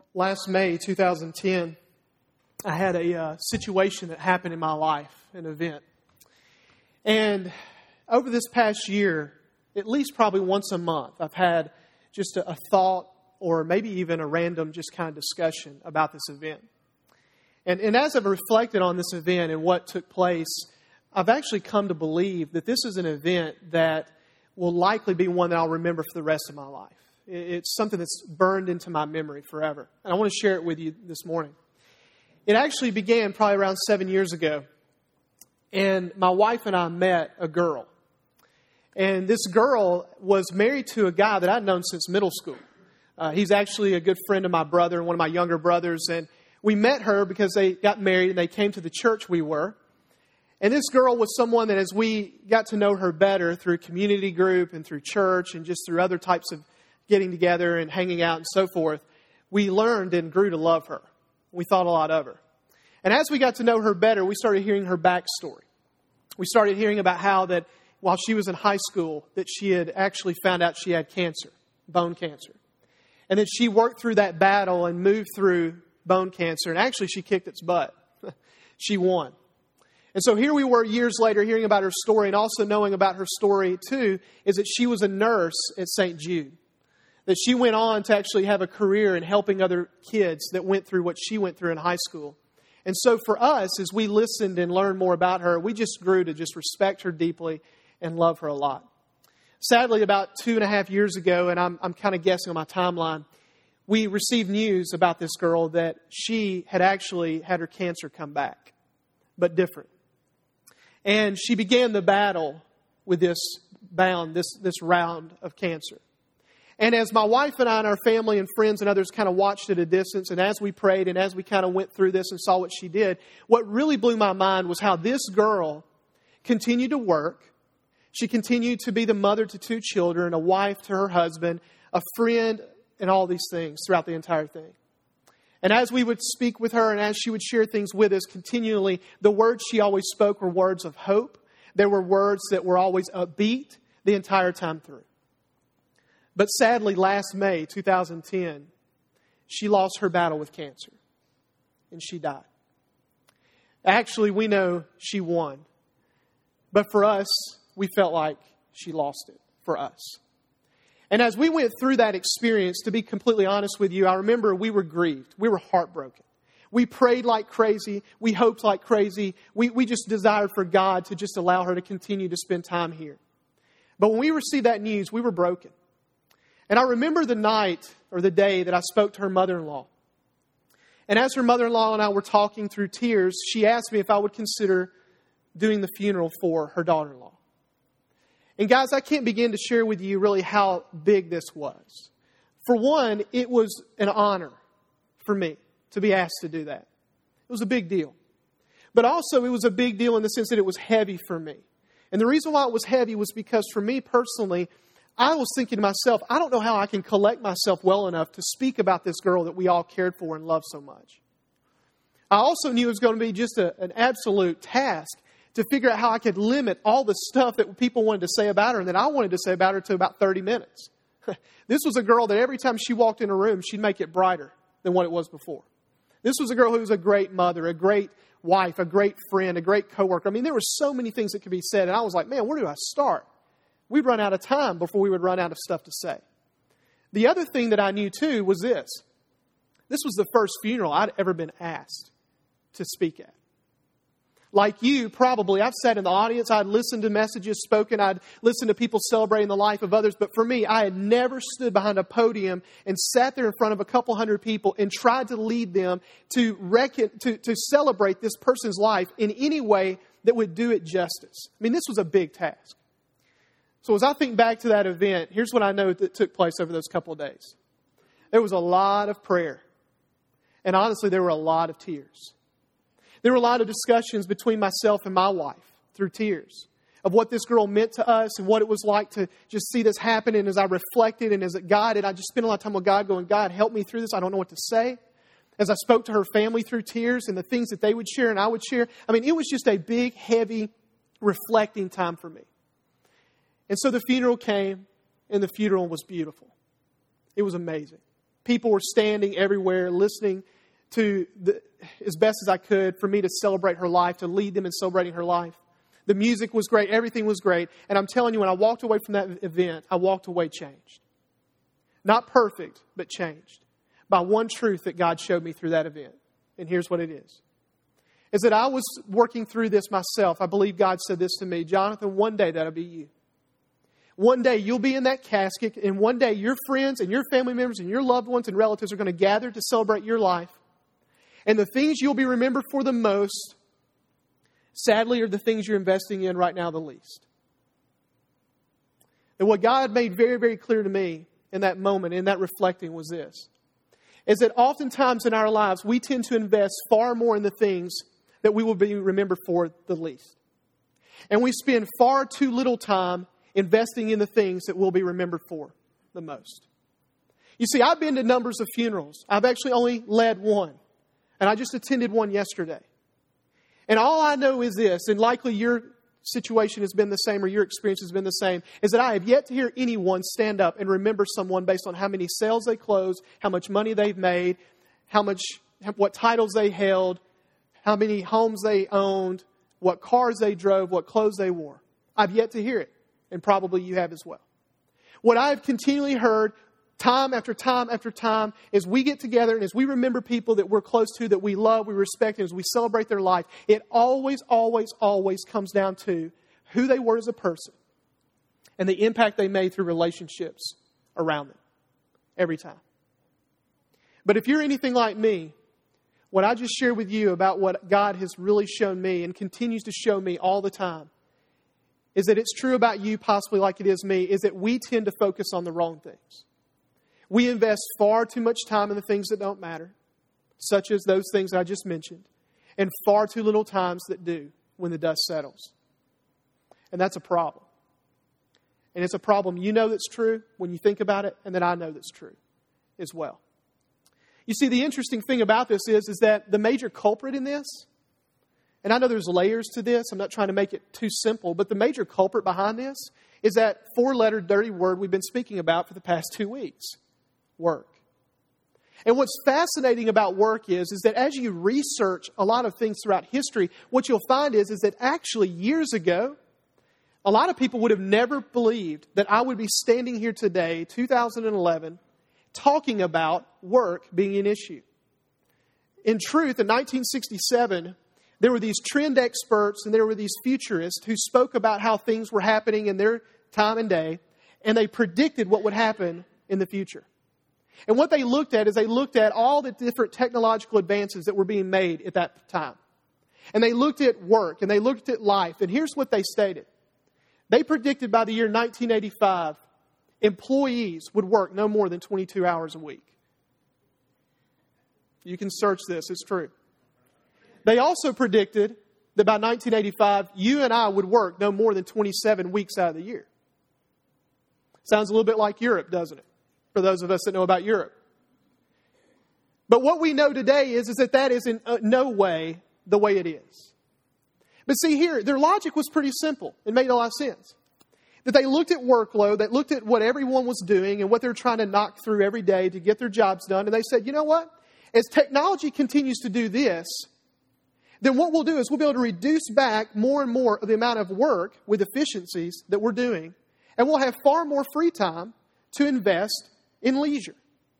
Last May 2010, I had a situation that happened in my life, an event. And over this past year, at least probably once a month, I've had just a thought or maybe even a random just kind of discussion about this event. And as I've reflected on this event and what took place, I've actually come to believe that this is an event that will likely be one that I'll remember for the rest of my life. It's something that's burned into my memory forever. And I want to share it with you this morning. It actually began probably around 7 years ago. And my wife and I met a girl. And this girl was married to a guy that I'd known since middle school. He's actually a good friend of my brother and one of my younger brothers. And we met her because they got married and they came to the church we were. And this girl was someone that as we got to know her better through community group and through church and just through other types of getting together and hanging out and so forth, we learned and grew to love her. We thought a lot of her. And as we got to know her better, we started hearing her backstory. We started hearing about how that while she was in high school, that she had actually found out she had cancer, bone cancer. And that she worked through that battle and moved through bone cancer. And actually, she kicked its butt. She won. And so here we were years later hearing about her story, and also knowing about her story, too, is that she was a nurse at St. Jude. That she went on to actually have a career in helping other kids that went through what she went through in high school. And so for us, as we listened and learned more about her, we just grew to just respect her deeply and love her a lot. Sadly, about 2.5 years ago, and I'm kind of guessing on my timeline, we received news about this girl that she had actually had her cancer come back, but different. And she began the battle with this round of cancer. And as my wife and I and our family and friends and others kind of watched at a distance, and as we prayed and as we kind of went through this and saw what she did, what really blew my mind was how this girl continued to work. She continued to be the mother to 2 children, a wife to her husband, a friend, and all these things throughout the entire thing. And as we would speak with her and as she would share things with us continually, the words she always spoke were words of hope. There were words that were always upbeat the entire time through. But sadly, last May 2010, she lost her battle with cancer. And she died. Actually, we know she won. But for us, we felt like she lost it for us. And as we went through that experience, to be completely honest with you, I remember we were grieved. We were heartbroken. We prayed like crazy. We hoped like crazy. We just desired for God to just allow her to continue to spend time here. But when we received that news, we were broken. And I remember the night or the day that I spoke to her mother-in-law. And as her mother-in-law and I were talking through tears, she asked me if I would consider doing the funeral for her daughter-in-law. And guys, I can't begin to share with you really how big this was. For one, it was an honor for me to be asked to do that. It was a big deal. But also, it was a big deal in the sense that it was heavy for me. And the reason why it was heavy was because for me personally, I was thinking to myself, I don't know how I can collect myself well enough to speak about this girl that we all cared for and loved so much. I also knew it was going to be just an absolute task to figure out how I could limit all the stuff that people wanted to say about her and that I wanted to say about her to about 30 minutes. This was a girl that every time she walked in a room, she'd make it brighter than what it was before. This was a girl who was a great mother, a great wife, a great friend, a great coworker. I mean, there were so many things that could be said. And I was like, man, where do I start? We'd run out of time before we would run out of stuff to say. The other thing that I knew, too, was this. This was the first funeral I'd ever been asked to speak at. Like you, probably, I've sat in the audience, I'd listened to messages spoken, I'd listened to people celebrating the life of others. But for me, I had never stood behind a podium and sat there in front of a couple hundred people and tried to lead them to celebrate this person's life in any way that would do it justice. I mean, this was a big task. So as I think back to that event, here's what I know that took place over those couple of days. There was a lot of prayer. And honestly, there were a lot of tears. There were a lot of discussions between myself and my wife through tears of what this girl meant to us and what it was like to just see this happen. And as I reflected and as it guided, I just spent a lot of time with God going, God, help me through this. I don't know what to say. As I spoke to her family through tears and the things that they would share and I would share. I mean, it was just a big, heavy, reflecting time for me. And so the funeral came, and the funeral was beautiful. It was amazing. People were standing everywhere, listening to as best as I could for me to celebrate her life, to lead them in celebrating her life. The music was great. Everything was great. And I'm telling you, when I walked away from that event, I walked away changed. Not perfect, but changed by one truth that God showed me through that event. And here's what it is that I was working through this myself. I believe God said this to me, Jonathan, one day that'll be you. One day you'll be in that casket, and one day your friends and your family members and your loved ones and relatives are going to gather to celebrate your life. And the things you'll be remembered for the most, sadly, are the things you're investing in right now the least. And what God made very, very clear to me in that moment, in that reflecting, was this. Is that oftentimes in our lives, we tend to invest far more in the things that we will be remembered for the least. And we spend far too little time investing in the things that we'll be remembered for the most. You see, I've been to numbers of funerals. I've actually only led one. And I just attended one yesterday. And all I know is this, and likely your situation has been the same or your experience has been the same, is that I have yet to hear anyone stand up and remember someone based on how many sales they closed, how much money they've made, what titles they held, how many homes they owned, what cars they drove, what clothes they wore. I've yet to hear it, and probably you have as well. What I've continually heard time after time after time, as we get together and as we remember people that we're close to, that we love, we respect, and as we celebrate their life, it always, always, always comes down to who they were as a person and the impact they made through relationships around them. Every time. But if you're anything like me, what I just shared with you about what God has really shown me and continues to show me all the time is that it's true about you, possibly like it is me, is that we tend to focus on the wrong things. We invest far too much time in the things that don't matter, such as those things I just mentioned, and far too little times that do when the dust settles. And that's a problem. And it's a problem you know that's true when you think about it, and that I know that's true as well. You see, the interesting thing about this is that the major culprit in this, and I know there's layers to this, I'm not trying to make it too simple, but the major culprit behind this is that four-letter dirty word we've been speaking about for the past 2 weeks. Work. And what's fascinating about work is that as you research a lot of things throughout history, what you'll find is that actually years ago, a lot of people would have never believed that I would be standing here today, 2011, talking about work being an issue. In truth, in 1967, there were these trend experts and there were these futurists who spoke about how things were happening in their time and day, and they predicted what would happen in the future. And what they looked at is they looked at all the different technological advances that were being made at that time. And they looked at work and they looked at life. And here's what they stated. They predicted by the year 1985, employees would work no more than 22 hours a week. You can search this, it's true. They also predicted that by 1985, you and I would work no more than 27 weeks out of the year. Sounds a little bit like Europe, doesn't it? For those of us that know about Europe. But what we know today is that is in no way the way it is. But see here, their logic was pretty simple. It made a lot of sense. That they looked at workload, they looked at what everyone was doing and what they're trying to knock through every day to get their jobs done. And they said, you know what? As technology continues to do this, then what we'll do is we'll be able to reduce back more and more of the amount of work with efficiencies that we're doing. And we'll have far more free time to invest in leisure.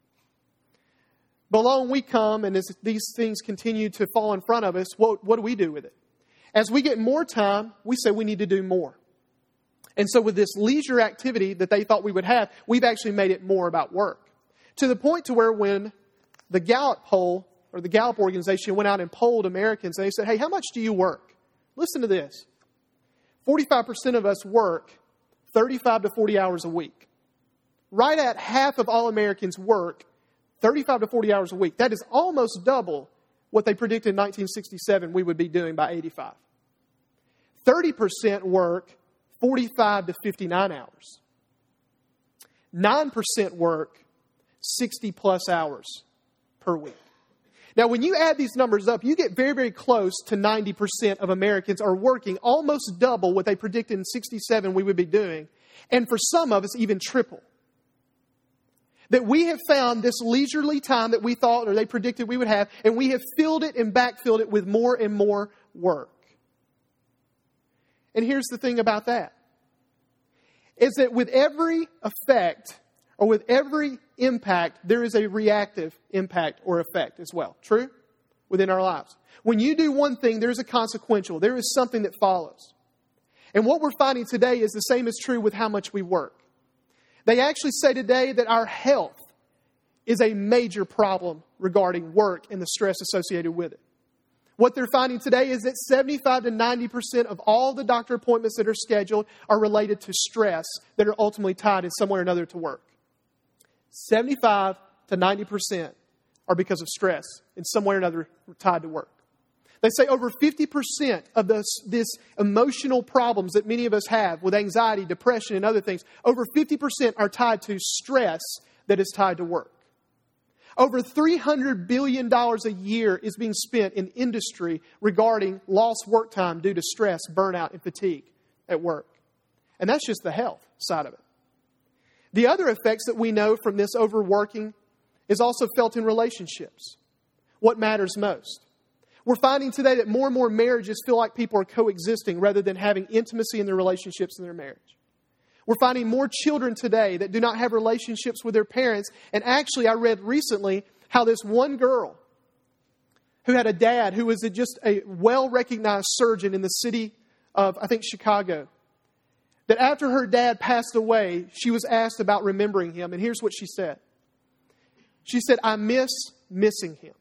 But along we come, and as these things continue to fall in front of us, what do we do with it? As we get more time, we say we need to do more. And so with this leisure activity that they thought we would have, we've actually made it more about work. To the point to where when the Gallup poll, or the Gallup organization went out and polled Americans, and they said, hey, how much do you work? Listen to this. 45% of us work 35 to 40 hours a week. Right at half of all Americans work 35 to 40 hours a week. That is almost double what they predicted in 1967 we would be doing by 85. 30% work 45 to 59 hours. 9% work 60 plus hours per week. Now, when you add these numbers up, you get very, very close to 90% of Americans are working almost double what they predicted in 67 we would be doing. And for some of us, even triple. That we have found this leisurely time that we thought or they predicted we would have, and we have filled it and backfilled it with more and more work. And here's the thing about that, is that with every effect or with every impact, there is a reactive impact or effect as well. True? Within our lives. When you do one thing, there's a consequential. There is something that follows. And what we're finding today is the same is true with how much we work. They actually say today that our health is a major problem regarding work and the stress associated with it. What they're finding today is that 75 to 90% of all the doctor appointments that are scheduled are related to stress that are ultimately tied in some way or another to work. 75 to 90% are because of stress in some way or another tied to work. They say over 50% of this emotional problems that many of us have with anxiety, depression, and other things, over 50% are tied to stress that is tied to work. Over $300 billion a year is being spent in industry regarding lost work time due to stress, burnout, and fatigue at work. And that's just the health side of it. The other effects that we know from this overworking is also felt in relationships. What matters most? We're finding today that more and more marriages feel like people are coexisting rather than having intimacy in their relationships in their marriage. We're finding more children today that do not have relationships with their parents. And actually, I read recently how this one girl who had a dad who was just a well-recognized surgeon in the city of, I think, Chicago, that after her dad passed away, she was asked about remembering him. And here's what she said. She said, "I miss missing him."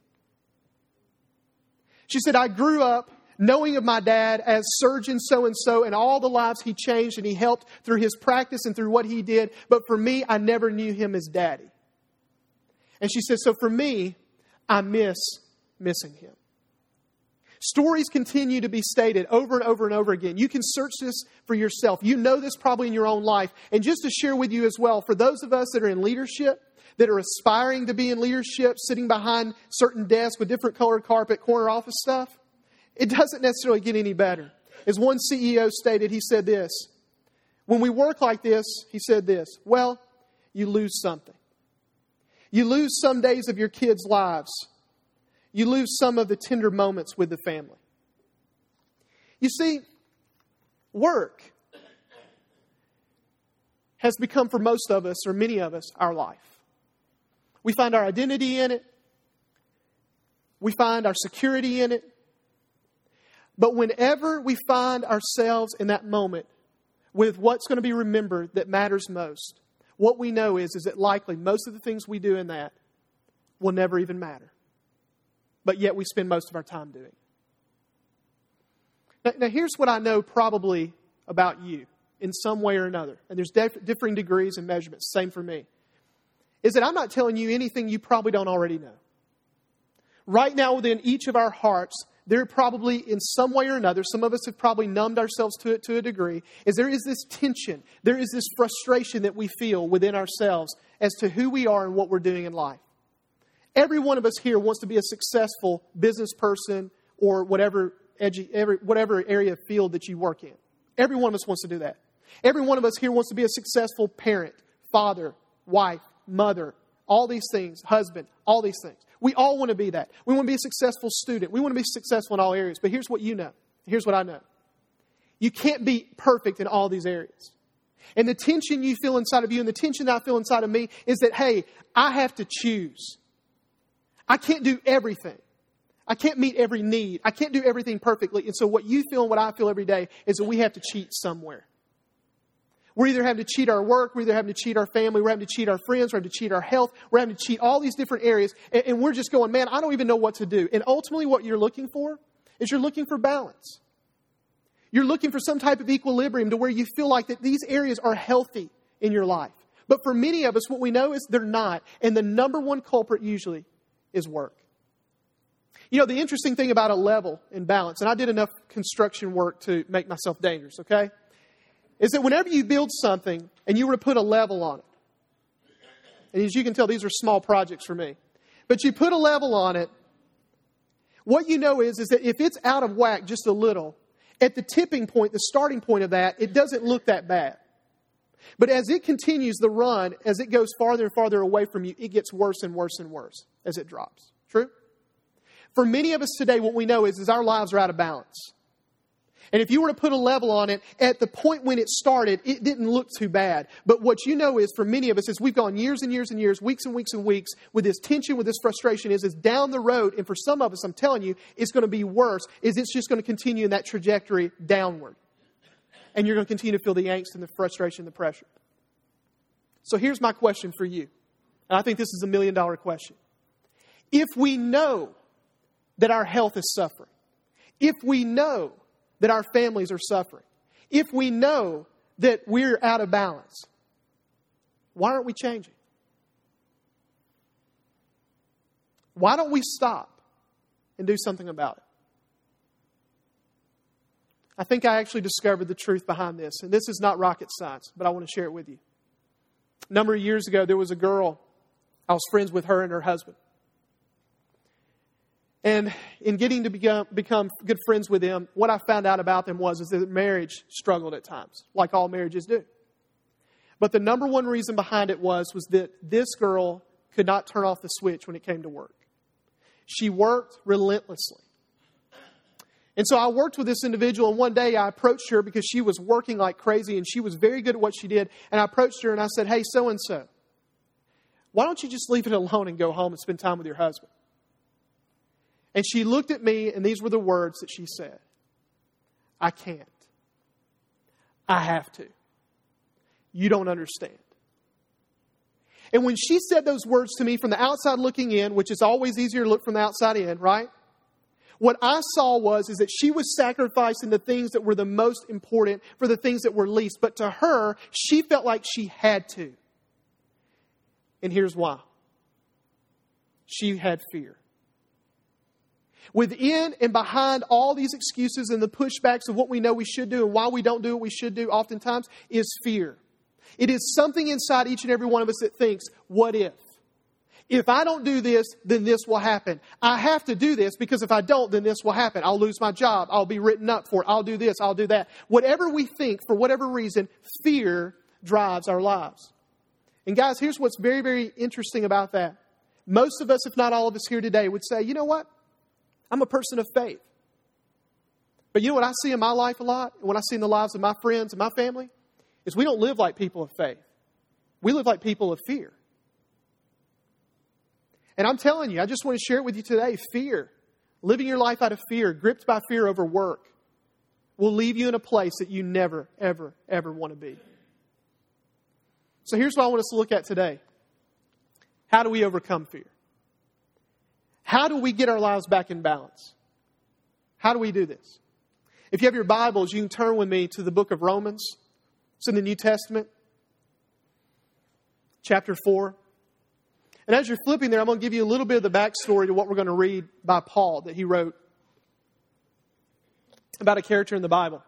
She said, "I grew up knowing of my dad as surgeon so-and-so and all the lives he changed and he helped through his practice and through what he did. But for me, I never knew him as daddy." And she said, "So for me, I miss missing him." Stories continue to be stated over and over and over again. You can search this for yourself. You know this probably in your own life. And just to share with you as well, for those of us that are in leadership, that are aspiring to be in leadership, sitting behind certain desks with different colored carpet, corner office stuff, it doesn't necessarily get any better. As one CEO stated, he said this, "When we work like this," he said this, "well, you lose something. You lose some days of your kids' lives. You lose some of the tender moments with the family." You see, work has become for most of us, or many of us, our life. We find our identity in it. We find our security in it. But whenever we find ourselves in that moment with what's going to be remembered that matters most, what we know is that likely most of the things we do in that will never even matter. But yet we spend most of our time doing. Now here's what I know probably about you in some way or another. And there's differing degrees and measurements. Same for me. Is that I'm not telling you anything you probably don't already know. Right now within each of our hearts, there probably in some way or another, some of us have probably numbed ourselves to it to a degree, is there is this tension, there is this frustration that we feel within ourselves as to who we are and what we're doing in life. Every one of us here wants to be a successful business person or whatever area of field that you work in. Every one of us wants to do that. Every one of us here wants to be a successful parent, father, wife, mother, all these things, husband, all these things. We all want to be that. We want to be a successful student. We want to be successful in all areas. But here's what you know. Here's what I know. You can't be perfect in all these areas. And the tension you feel inside of you and the tension I feel inside of me is that, hey, I have to choose. I can't do everything. I can't meet every need. I can't do everything perfectly. And so what you feel and what I feel every day is that we have to cheat somewhere. We're either having to cheat our work, we're either having to cheat our family, we're having to cheat our friends, we're having to cheat our health, we're having to cheat all these different areas. And we're just going, man, I don't even know what to do. And ultimately what you're looking for is you're looking for balance. You're looking for some type of equilibrium to where you feel like that these areas are healthy in your life. But for many of us, what we know is they're not. And the number one culprit usually is work. You know, the interesting thing about a level and balance, and I did enough construction work to make myself dangerous, okay? Is that whenever you build something and you were to put a level on it, and as you can tell, these are small projects for me, but you put a level on it, what you know is that if it's out of whack just a little, at the tipping point, the starting point of that, it doesn't look that bad. But as it continues the run, as it goes farther and farther away from you, it gets worse and worse and worse as it drops. True? For many of us today, what we know is our lives are out of balance. And if you were to put a level on it, at the point when it started, it didn't look too bad. But what you know is, for many of us, is we've gone years and years and years, weeks and weeks and weeks, with this tension, with this frustration, is down the road. And for some of us, I'm telling you, it's going to be worse, is it's just going to continue in that trajectory downward. And you're going to continue to feel the angst and the frustration and the pressure. So here's my question for you. And I think this is $1 million question. If we know that our health is suffering, if we know that our families are suffering, if we know that we're out of balance, why aren't we changing? Why don't we stop and do something about it? I think I actually discovered the truth behind this. And this is not rocket science, but I want to share it with you. A number of years ago, there was a girl. I was friends with her and her husband. And in getting to become good friends with them, what I found out about them was that marriage struggled at times, like all marriages do. But the number one reason behind it was that this girl could not turn off the switch when it came to work. She worked relentlessly. And so I worked with this individual, and one day I approached her because she was working like crazy, and she was very good at what she did. And I approached her and I said, "Hey, so-and-so, why don't you just leave it alone and go home and spend time with your husband?" And she looked at me, and these were the words that she said. "I can't. I have to. You don't understand." And when she said those words to me from the outside looking in, which is always easier to look from the outside in, right? What I saw was that she was sacrificing the things that were the most important for the things that were least. But to her, she felt like she had to. And here's why. She had fear. Within and behind all these excuses and the pushbacks of what we know we should do and why we don't do what we should do oftentimes is fear. It is something inside each and every one of us that thinks, what if? If I don't do this, then this will happen. I have to do this because if I don't, then this will happen. I'll lose my job. I'll be written up for it. I'll do this. I'll do that. Whatever we think, for whatever reason, fear drives our lives. And guys, here's what's very, very interesting about that. Most of us, if not all of us here today, would say, you know what? I'm a person of faith. But you know what I see in my life a lot, and what I see in the lives of my friends and my family, is we don't live like people of faith. We live like people of fear. And I'm telling you, I just want to share it with you today, fear, living your life out of fear, gripped by fear over work, will leave you in a place that you never, ever, ever want to be. So here's what I want us to look at today. How do we overcome fear? How do we get our lives back in balance? How do we do this? If you have your Bibles, you can turn with me to the book of Romans. It's in the New Testament, chapter 4. And as you're flipping there, I'm going to give you a little bit of the backstory to what we're going to read by Paul that he wrote about a character in the Bible.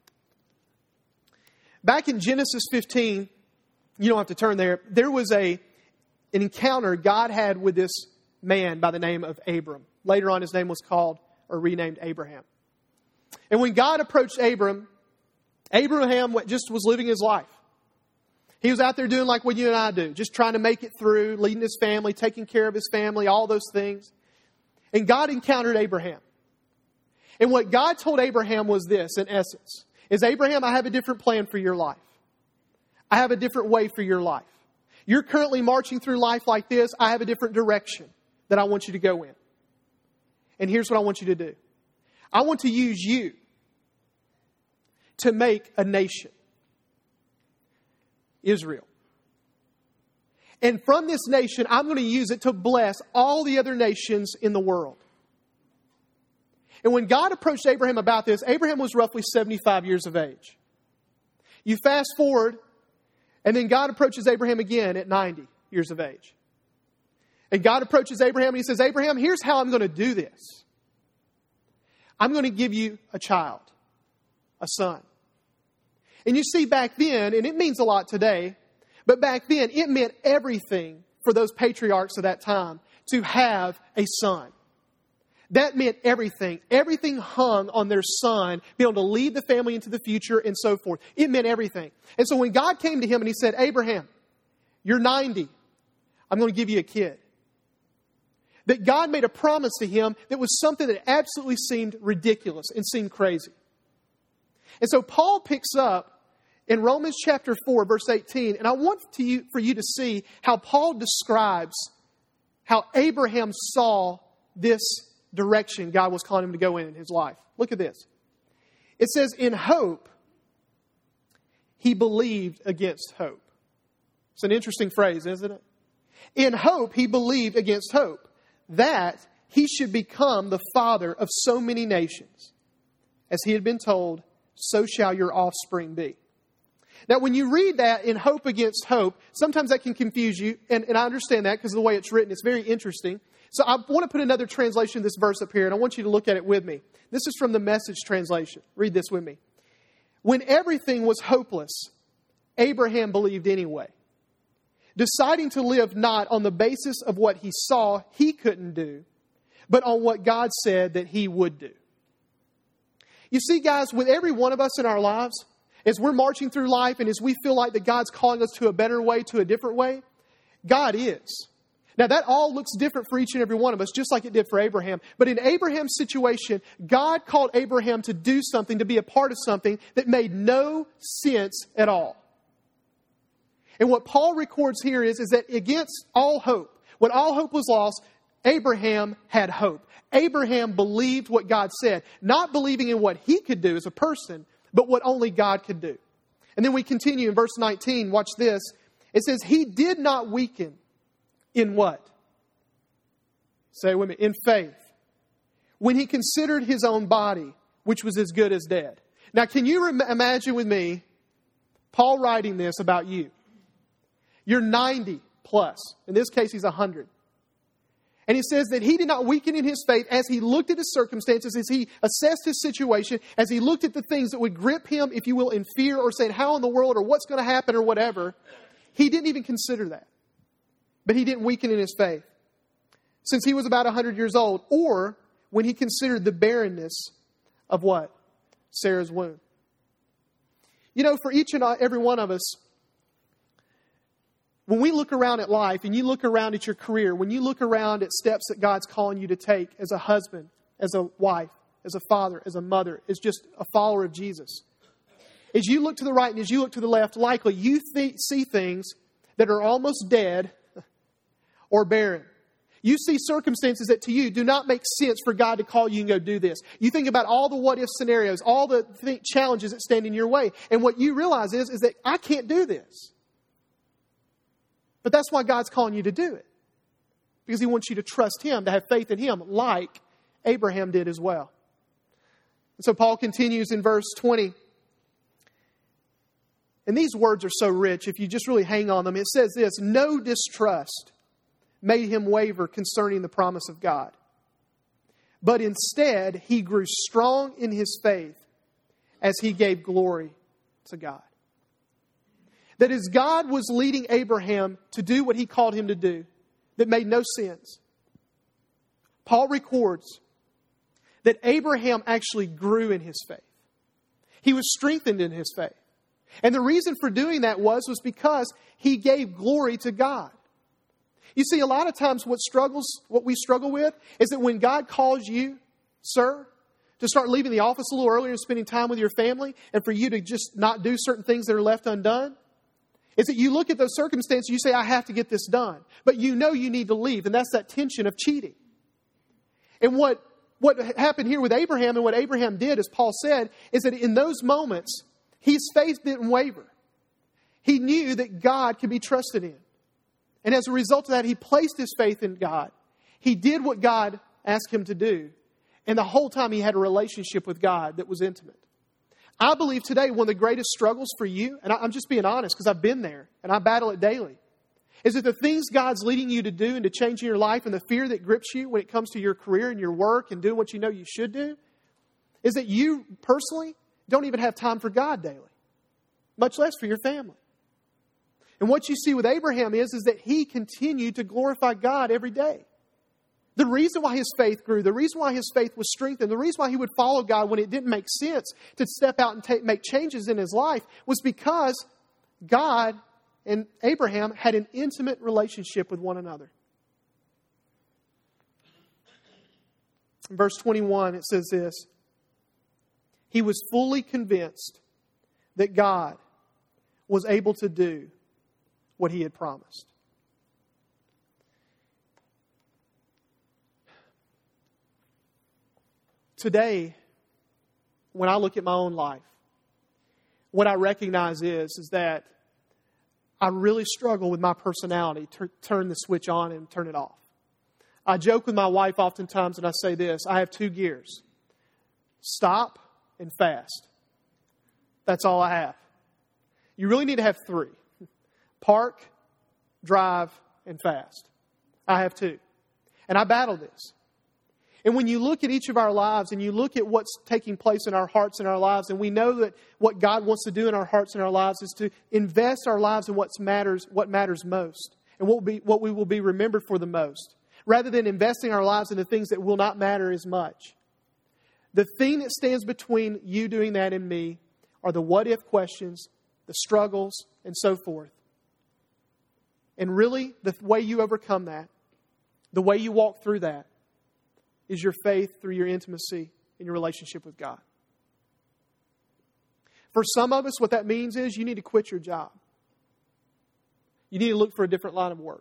Back in Genesis 15, you don't have to turn there, there was an encounter God had with this man by the name of Abram. Later on, his name was called or renamed Abraham. And when God approached Abraham just was living his life. He was out there doing like what you and I do, just trying to make it through, leading his family, taking care of his family, all those things. And God encountered Abraham. And what God told Abraham was this, in essence, is Abraham, I have a different plan for your life. I have a different way for your life. You're currently marching through life like this. I have a different direction that I want you to go in. And here's what I want you to do. I want to use you to make a nation. Israel. And from this nation, I'm going to use it to bless all the other nations in the world. And when God approached Abraham about this, Abraham was roughly 75 years of age. You fast forward, and then God approaches Abraham again at 90 years of age. And God approaches Abraham and he says, Abraham, here's how I'm going to do this. I'm going to give you a child, a son. And you see, back then, and it means a lot today, but back then it meant everything for those patriarchs of that time to have a son. That meant everything. Everything hung on their son being able to lead the family into the future and so forth. It meant everything. And so when God came to him and he said, Abraham, you're 90. I'm going to give you a kid. That God made a promise to him that was something that absolutely seemed ridiculous and seemed crazy. And so Paul picks up in Romans chapter 4, verse 18, and I want for you to see how Paul describes how Abraham saw this direction God was calling him to go in his life. Look at this. It says, in hope, he believed against hope. It's an interesting phrase, isn't it? In hope, he believed against hope that he should become the father of so many nations. As he had been told, so shall your offspring be. Now, when you read that in hope against hope, sometimes that can confuse you. And I understand that because of the way it's written. It's very interesting. So I want to put another translation of this verse up here, and I want you to look at it with me. This is from the Message translation. Read this with me. When everything was hopeless, Abraham believed anyway, deciding to live not on the basis of what he saw he couldn't do, but on what God said that he would do. You see, guys, with every one of us in our lives, as we're marching through life and as we feel like that God's calling us to a better way, to a different way, God is. Now, that all looks different for each and every one of us, just like it did for Abraham. But in Abraham's situation, God called Abraham to do something, to be a part of something that made no sense at all. And what Paul records here is that against all hope, when all hope was lost, Abraham had hope. Abraham believed what God said, not believing in what he could do as a person, but what only God could do. And then we continue in verse 19. Watch this. It says, he did not weaken in what? Say with me. In faith. When he considered his own body, which was as good as dead. Now, can you imagine with me Paul writing this about you? You're 90 plus. In this case, he's 100. And he says that he did not weaken in his faith as he looked at his circumstances, as he assessed his situation, as he looked at the things that would grip him, if you will, in fear or saying, how in the world or what's going to happen or whatever. He didn't even consider that. But he didn't weaken in his faith since he was about 100 years old, or when he considered the barrenness of what? Sarah's womb. You know, for each and every one of us, when we look around at life and you look around at your career, when you look around at steps that God's calling you to take as a husband, as a wife, as a father, as a mother, as just a follower of Jesus, as you look to the right and as you look to the left, likely you see things that are almost dead or barren. You see circumstances that to you do not make sense for God to call you and go do this. You think about all the what-if scenarios, all the challenges that stand in your way. And what you realize is that I can't do this. But that's why God's calling you to do it. Because he wants you to trust him, to have faith in him, like Abraham did as well. And so Paul continues in verse 20. And these words are so rich, if you just really hang on them. It says this, no distrust made him waver concerning the promise of God. But instead, he grew strong in his faith as he gave glory to God. That as God was leading Abraham to do what he called him to do, that made no sense, Paul records that Abraham actually grew in his faith. He was strengthened in his faith. And the reason for doing that was because he gave glory to God. You see, a lot of times what we struggle with is that when God calls you, sir, to start leaving the office a little earlier and spending time with your family, and for you to just not do certain things that are left undone, is that you look at those circumstances, you say, I have to get this done. But you know you need to leave, and that's that tension of cheating. And what happened here with Abraham and what Abraham did, as Paul said, is that in those moments, his faith didn't waver. He knew that God could be trusted in. And as a result of that, he placed his faith in God. He did what God asked him to do. And the whole time he had a relationship with God that was intimate. I believe today one of the greatest struggles for you, and I'm just being honest because I've been there and I battle it daily, is that the things God's leading you to do and to change in your life and the fear that grips you when it comes to your career and your work and doing what you know you should do, is that you personally don't even have time for God daily, much less for your family. And what you see with Abraham is that he continued to glorify God every day. The reason why his faith grew, the reason why his faith was strengthened, the reason why he would follow God when it didn't make sense to step out and make changes in his life was because God and Abraham had an intimate relationship with one another. In verse 21, it says this: he was fully convinced that God was able to do what he had promised. Today, when I look at my own life, what I recognize is that I really struggle with my personality to turn the switch on and turn it off. I joke with my wife oftentimes and I say this: I have 2 gears. Stop and fast. That's all I have. You really need to have 3. Park, drive, and fast. I have 2. And I battle this. And when you look at each of our lives and you look at what's taking place in our hearts and our lives, and we know that what God wants to do in our hearts and our lives is to invest our lives in what matters most and what we will be remembered for the most, rather than investing our lives in the things that will not matter as much. The thing that stands between you doing that and me are the what-if questions, the struggles, and so forth. And really, the way you overcome that, the way you walk through that, is your faith through your intimacy in your relationship with God. For some of us, what that means is you need to quit your job. You need to look for a different line of work.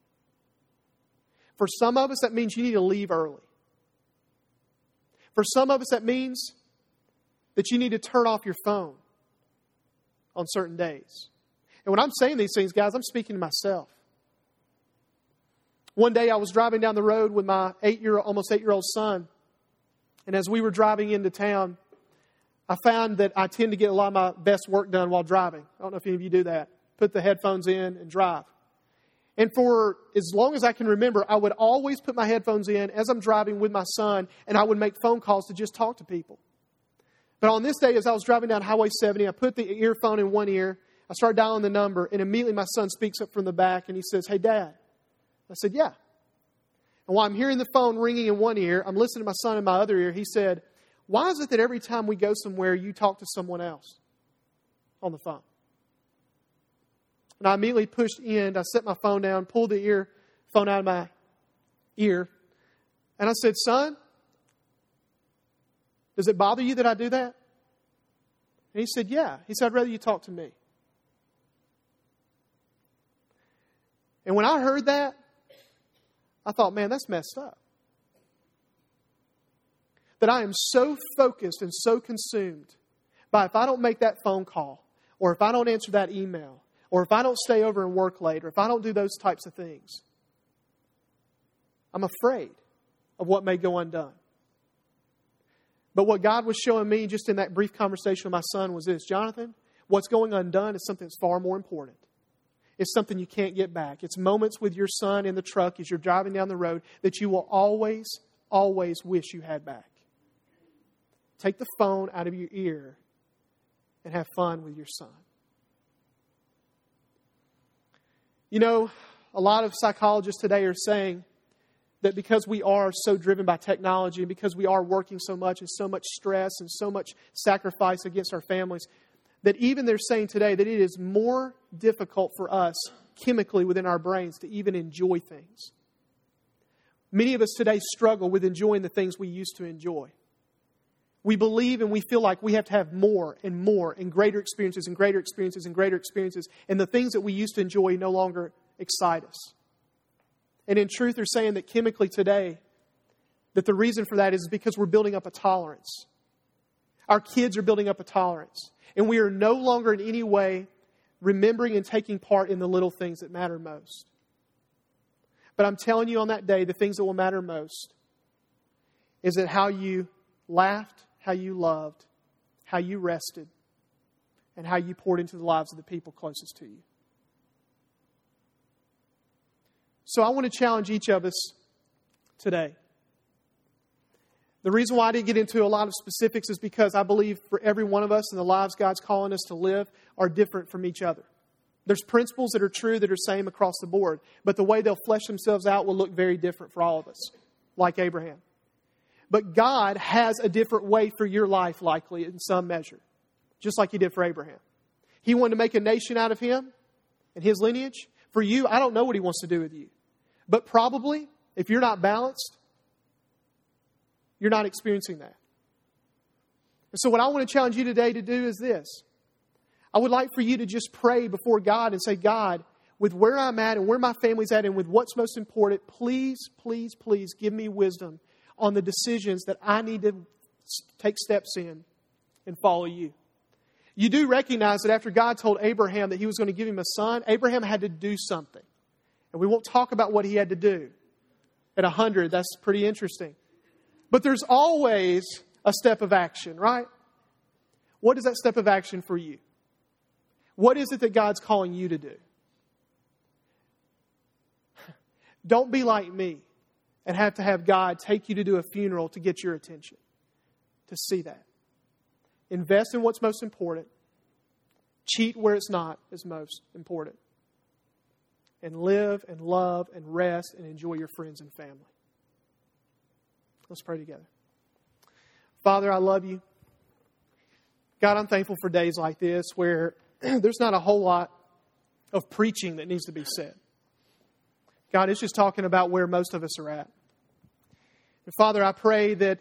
For some of us, that means you need to leave early. For some of us, that means that you need to turn off your phone on certain days. And when I'm saying these things, guys, I'm speaking to myself. One day I was driving down the road with my almost 8-year-old son. And as we were driving into town, I found that I tend to get a lot of my best work done while driving. I don't know if any of you do that. Put the headphones in and drive. And for as long as I can remember, I would always put my headphones in as I'm driving with my son, and I would make phone calls to just talk to people. But on this day, as I was driving down Highway 70, I put the earphone in one ear. I started dialing the number, and immediately my son speaks up from the back, and he says, "Hey, Dad." I said, "Yeah." And while I'm hearing the phone ringing in one ear, I'm listening to my son in my other ear. He said, "Why is it that every time we go somewhere, you talk to someone else on the phone?" And I immediately pushed end. I set my phone down, pulled the earphone out of my ear. And I said, "Son, does it bother you that I do that?" And he said, "Yeah." He said, "I'd rather you talk to me." And when I heard that, I thought, man, that's messed up. That I am so focused and so consumed by if I don't make that phone call, or if I don't answer that email, or if I don't stay over and work late, or if I don't do those types of things, I'm afraid of what may go undone. But what God was showing me just in that brief conversation with my son was this: Jonathan, what's going undone is something that's far more important. It's something you can't get back. It's moments with your son in the truck as you're driving down the road that you will always, always wish you had back. Take the phone out of your ear and have fun with your son. You know, a lot of psychologists today are saying that because we are so driven by technology, and because we are working so much and so much stress and so much sacrifice against our families, that even they're saying today that it is more difficult for us chemically within our brains to even enjoy things. Many of us today struggle with enjoying the things we used to enjoy. We believe and we feel like we have to have more and more and greater experiences and greater experiences and greater experiences. And the things that we used to enjoy no longer excite us. And in truth, they're saying that chemically today, that the reason for that is because we're building up a tolerance. Our kids are building up a tolerance. And we are no longer in any way remembering and taking part in the little things that matter most. But I'm telling you on that day, the things that will matter most is that how you laughed, how you loved, how you rested, and how you poured into the lives of the people closest to you. So I want to challenge each of us today. The reason why I didn't get into a lot of specifics is because I believe for every one of us and the lives God's calling us to live are different from each other. There's principles that are true that are same across the board, but the way they'll flesh themselves out will look very different for all of us. like Abraham. But God has a different way for your life, likely, in some measure. Just like He did for Abraham. He wanted to make a nation out of him and his lineage. For you, I don't know what He wants to do with you. But probably, if you're not balanced, you're not experiencing that. And so what I want to challenge you today to do is this. I would like for you to just pray before God and say, God, with where I'm at and where my family's at and with what's most important, please, please, please give me wisdom on the decisions that I need to take steps in and follow you. You do recognize that after God told Abraham that He was going to give him a son, Abraham had to do something. And we won't talk about what he had to do. At 100, that's pretty interesting. But there's always a step of action, right? What is that step of action for you? What is it that God's calling you to do? Don't be like me and have to have God take you to do a funeral to get your attention. To see that. Invest in what's most important. Cheat where it's not as most important. And live and love and rest and enjoy your friends and family. Let's pray together. Father, I love you. God, I'm thankful for days like this where there's not a whole lot of preaching that needs to be said. God, it's just talking about where most of us are at. And Father, I pray that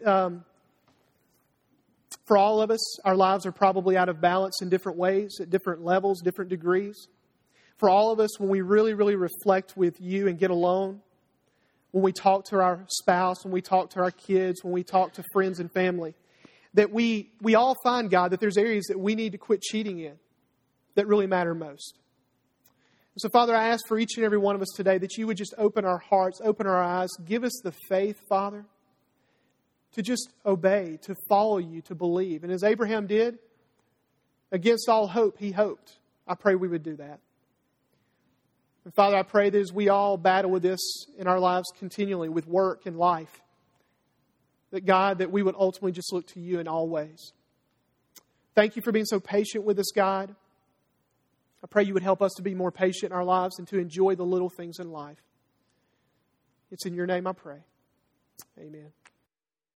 for all of us, our lives are probably out of balance in different ways, at different levels, different degrees. For all of us, when we really, really reflect with you and get alone, when we talk to our spouse, when we talk to our kids, when we talk to friends and family, that we all find, God, that there's areas that we need to quit cheating in that really matter most. So, Father, I ask for each and every one of us today that you would just open our hearts, open our eyes, give us the faith, Father, to just obey, to follow you, to believe. And as Abraham did, against all hope, he hoped. I pray we would do that. And Father, I pray that as we all battle with this in our lives continually, with work and life, that God, that we would ultimately just look to you in all ways. Thank you for being so patient with us, God. I pray you would help us to be more patient in our lives and to enjoy the little things in life. It's in your name I pray. Amen.